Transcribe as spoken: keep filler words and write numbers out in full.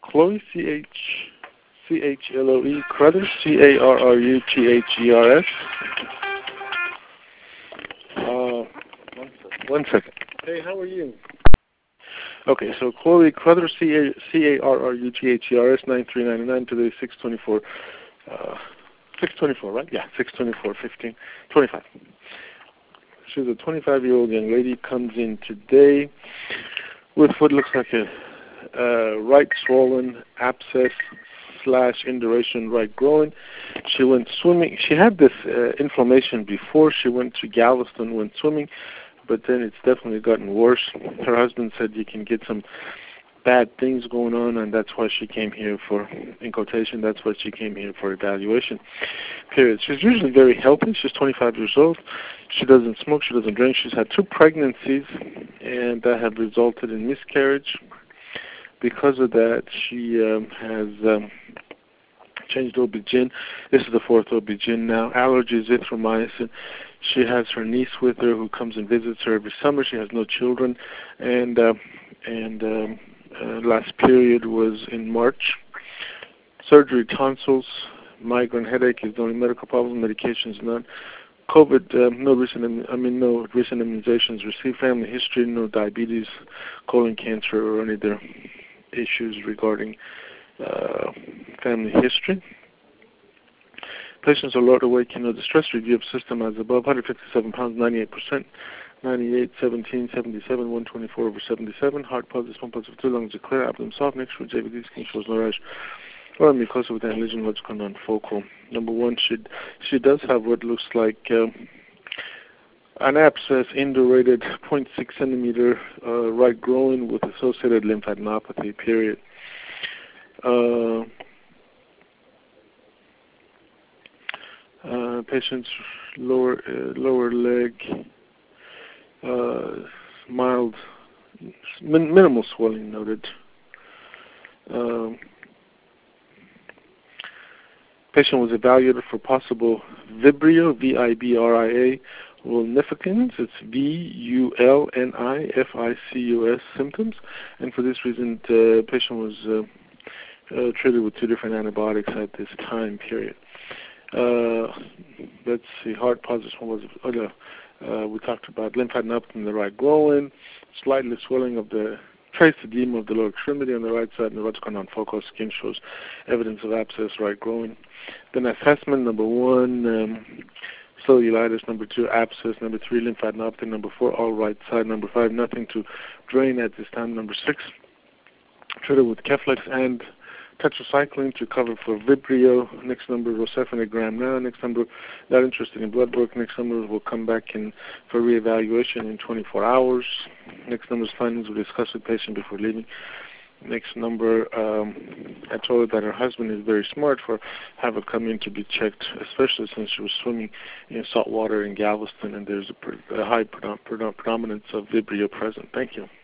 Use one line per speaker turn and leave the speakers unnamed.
Chloe, C H C H L O E, Carruthers, C A R R U T H E R S. Uh, one second. One second. Hey, how are you? Okay, so Chloe Carruthers, C A R R U T H E R S, nine three nine nine, today six twenty-four, uh, six twenty-four, right? Yeah, six twenty-four, fifteen, twenty-five. She's a twenty-five-year-old young lady, comes in today with what looks like a uh, right swollen abscess slash induration right groin. She went swimming. She had this uh, inflammation before she went to Galveston, went swimming, but then it's definitely gotten worse. Her husband said you can get some bad things going on, and that's why she came here for, in quotation, that's why she came here for evaluation, period. She's usually very healthy. She's twenty-five years old. She doesn't smoke. She doesn't drink. She's had two pregnancies, and that have resulted in miscarriage. Because of that, she um, has um, changed O B G Y N. This is the fourth O B G Y N now. Allergies, erythromycin. She has her niece with her who comes and visits her every summer. She has no children, and uh, and um, uh, last period was in March. Surgery, tonsils, migraine, headache is the only medical problem. Medications, none. COVID, um, no recent, I mean, no recent immunizations received. Family history, no diabetes, colon cancer, or any other issues regarding uh, family history. Patients are lowered awake, no distress. Review of system as above. one hundred fifty-seven pounds, ninety-eight percent. ninety-eight, seventeen, seventy-seven, one twenty-four over seventy-seven. Heart pulses, pump pulses of two, lungs are clear, abdomen soft, next for J V D, skin shows no rash. Or mucosa with an lesion, logical non-focal. Number one, she she does have what looks like uh, an abscess, indurated zero point six centimeter uh, right groin with associated lymphadenopathy, period. Uh, uh, patient's lower uh, lower leg, uh, mild, min- minimal swelling noted. Um, patient was evaluated for possible Vibrio, V I B R I A, vulnificans. It's V U L N I F I C U S symptoms, and for this reason, the patient was uh, uh, treated with two different antibiotics at this time period. Uh, let's see, heart positive was oh, no. uh, we talked about lymphadenopathy in the right groin, slightly swelling of the trace edema of the lower extremity on the right side, neurological non-focal, skin shows evidence of abscess, right groin. Then assessment, number one, um, cellulitis, number two, abscess, number three, lymphadenopathy, number four, all right side, number five, nothing to drain at this time, number six, treated with Keflex and tetracycline to cover for Vibrio. Next number, rocephalinogram now. Next number, not interested in blood work. Next number will come back in for reevaluation in twenty-four hours. Next number's findings will discuss with patient before leaving. Next number, um, I told her that her husband is very smart for have her come in to be checked, especially since she was swimming in salt water in Galveston and there's a, pre- a high predom- predom- predominance of Vibrio present. Thank you.